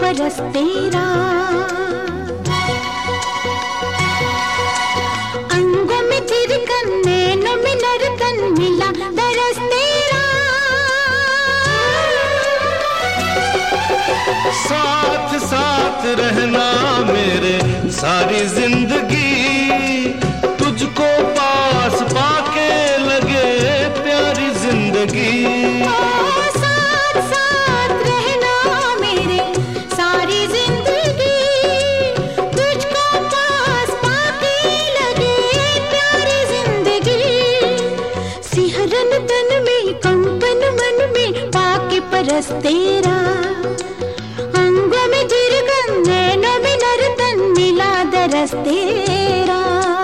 परस तेरा। अंगों में थिरकन, नैनों में नर्तन, मिला दरस तेरा। साथ साथ रहना मेरे सारी जिंदगी, तुझको पास पाके लगे प्यारी जिंदगी। साथ साथ रहना मेरे सारी जिंदगी, तुझको पास पाके लगे प्यारी जिंदगी। सिहरन तन में, कंपन मन में, पाके परस तेरा। अंगों में थिरकन, नैनों में नर्तन, मिला दरस तेरा।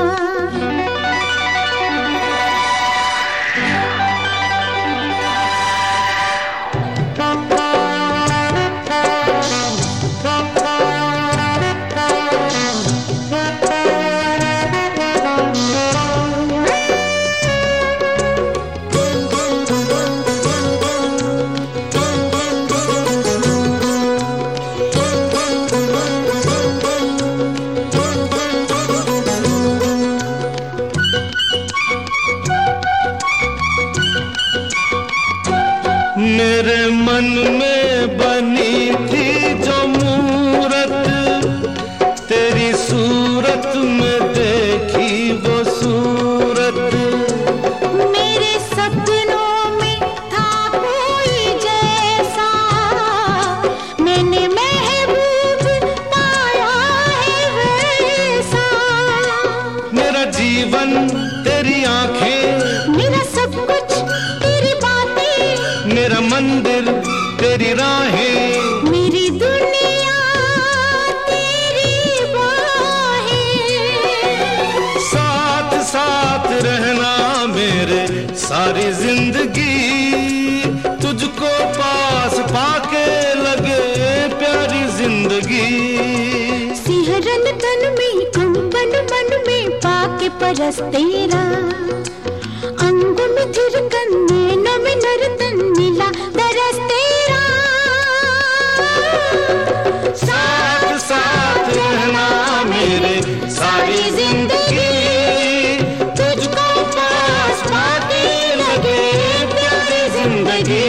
मेरे मन में बनी थी जो मूरत, तेरी सूरत में देखी वो सूरत। मेरे सपनों में था कोई जैसा, मैंने महबूब पाया है वैसा। मेरा जीवन तेरी आंखें, मेरा सब कुछ तेरी बातें, मेरा मंदिर तेरी राहें, मेरी दुनिया तेरी बाहें। साथ साथ रहना मेरे सारी जिंदगी, तुझको पास पाके लगे प्यारी जिंदगी। सिहरन तन में, कंपन मन में, पाके परस तेरा। अंगों में थिरकन, नैनों में नर्तन, मिला दरस तेरा। साथ साथ रहना मेरे सारी जिंदगी, तुझको पास पाके लगे प्यारी जिंदगी।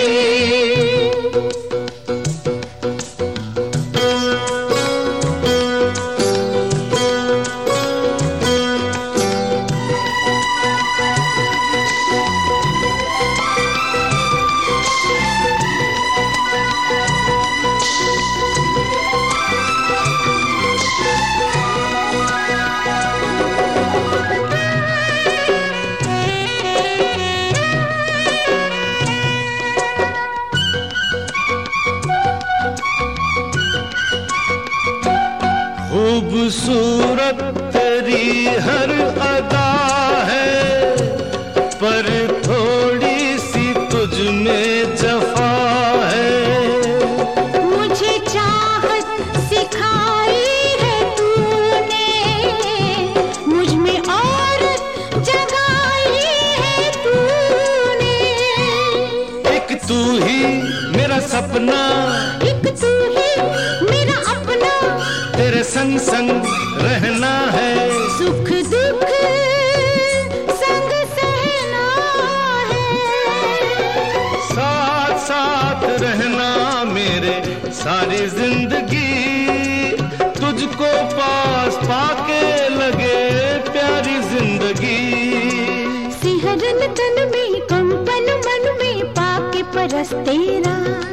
खूबसूरत तेरी हर अदा है, पर थोड़ी सी तुझ में जफा है। मुझे चाहत सिखाई है तूने, मुझ में औरत जगाई है तूने। एक तू ही मेरा सपना, एक तू ही मेरा अपना, तेरे संग संग रहना है। सुख दुख संग सहना है। साथ साथ रहना मेरे सारी जिंदगी, तुझको पास पाके लगे प्यारी जिंदगी। सिहरन तन में, कंपन मन में, पाके परस तेरा।